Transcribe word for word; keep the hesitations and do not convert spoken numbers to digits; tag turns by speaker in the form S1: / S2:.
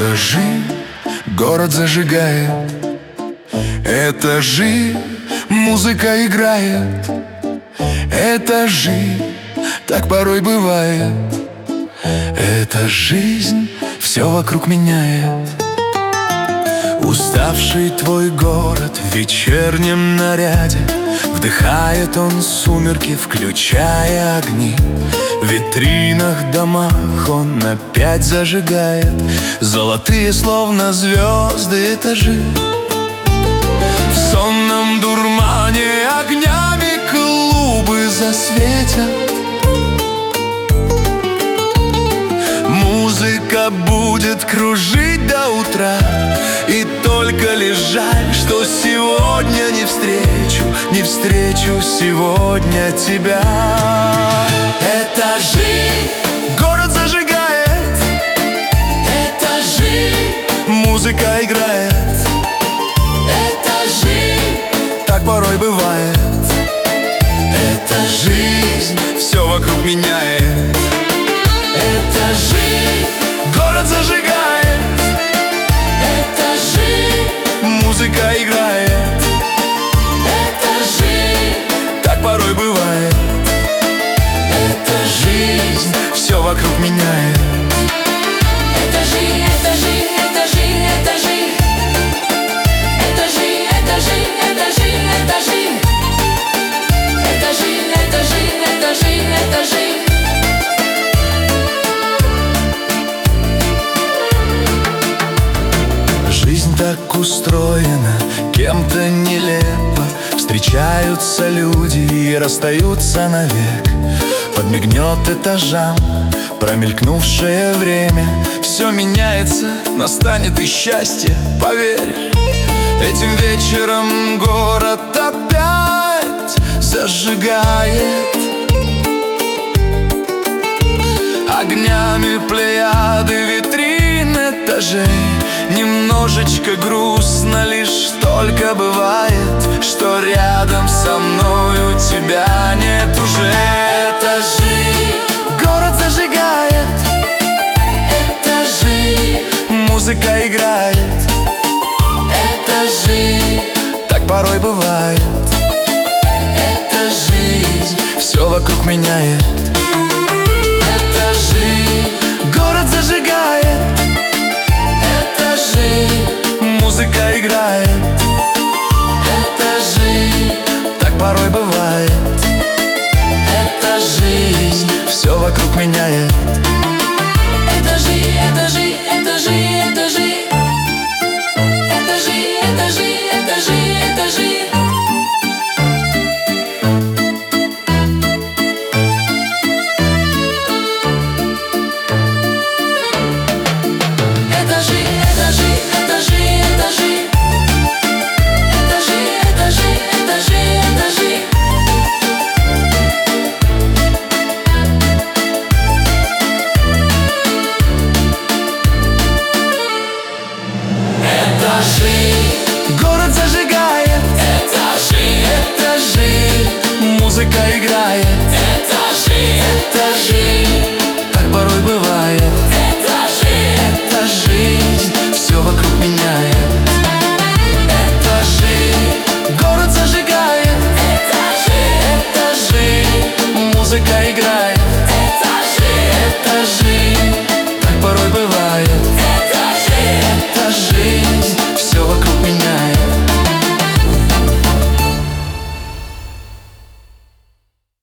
S1: Этажи город зажигает, этажи музыка играет, этажи так порой бывает. Эта жизнь все вокруг меняет. Уставший твой город в вечернем наряде, вдыхает он сумерки, включая огни. В витринах, домах он опять зажигает золотые, словно звезды, этажи. В сонном дурмане огнями клубы засветят. Музыка будет кружить до утра, и только лишь жаль, что сегодня не встречу, не встречу сегодня тебя. Этажи город зажигает, этажи музыка играет, этажи так порой бывает. Эта жизнь все вокруг меняет. Этажи город зажигает, этажи музыка играет, этажи так порой бывает. Эта жизнь все вокруг меняет.
S2: Этажи, этажи, этажи, этажи, этажи, этажи, этажи, этажи, этажи, этажи, этажи, этажи.
S1: Жизнь так устроена, кем-то нелепо. Встречаются люди и расстаются навек. Подмигнет этажам промелькнувшее время. Все меняется, настанет и счастье, поверь. Этим вечером город опять зажигает огнями плеяды витрин этажей. Немножечко грустно лишь только бывает, что рядом со мною тебя нет уже. Этажи город зажигает, этажи музыка играет, этажи так порой бывает. Эта жизнь все вокруг меняет. Этажи город зажигает, этажи музыка играет, этажи так порой бывает. Эта жизнь все вокруг меняет.
S2: Этажи, этажи, этажи, этажи, этажи, этажи, этажи, этажи.
S1: Город зажигает, этажи, этажи музыка играет, этажи, этажи так порой бывает. Этажи, эта жизнь все вокруг меняет. Этажи город зажигает, этажи, этажи музыка играет, этажи, этажи